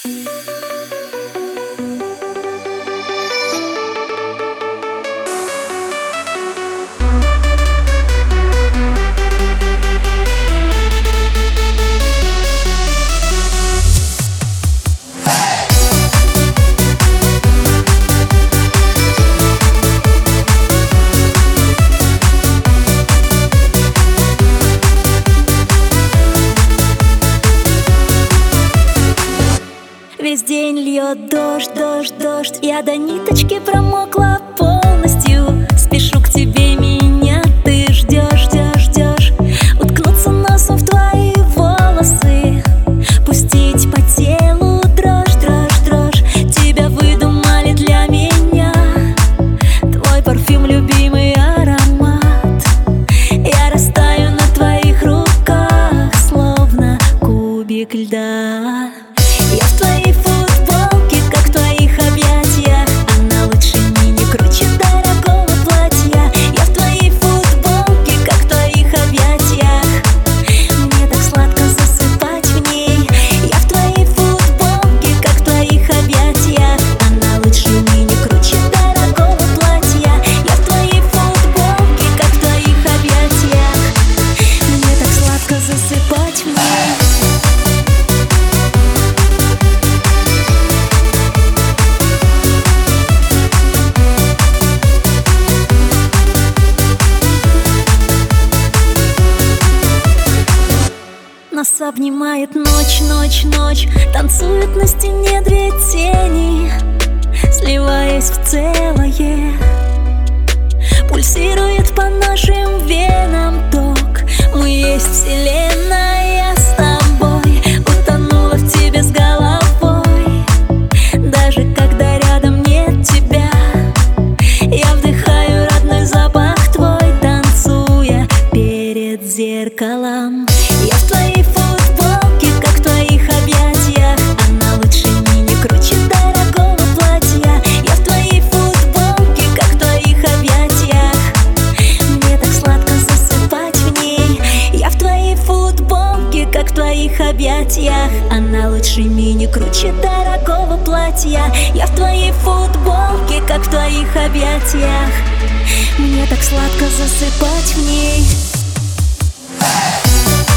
Весь день льет дождь, дождь, дождь. Я до ниточки промокла полностью. Спешу к тебе, меня ты ждешь, ждешь, ждешь. Уткнуться носом в твои волосы, пустить по телу дрожь, дрожь, дрожь. Тебя выдумали для меня, твой парфюм, любимый аромат. Я растаю на твоих руках, словно кубик льда. Я в твоей футболке, как в твоих объятиях. Она лучше мини, круче дорогого платья. Я в твоей футболке, как в твоих объятиях. Мне так сладко засыпать в ней. Я в твоей футболке, как в твоих объятиях. Она лучше мини, круче дорогого платья. Я в твоей футболке, как в твоих объятиях. Мне так сладко засыпать в ней. Нас обнимает ночь, ночь, ночь. Танцуют на стене две тени, сливаясь в целое. Пульсирует по нашим венам ток. Мы есть вселенная с тобой. Утонула в тебе с головой. Даже когда рядом нет тебя, я вдыхаю родной запах твой, танцуя перед зеркалом. Я в твоей футболке, как в твоих объятиях. Она лучше мини, круче дорогого платья. Я в твоей футболке, как в твоих объятиях. Мне так сладко засыпать в ней. Я в твоей футболке, как в твоих объятиях. Она лучше мини, круче дорогого платья. Я в твоей футболке, как в твоих объятиях. Мне так сладко засыпать в ней.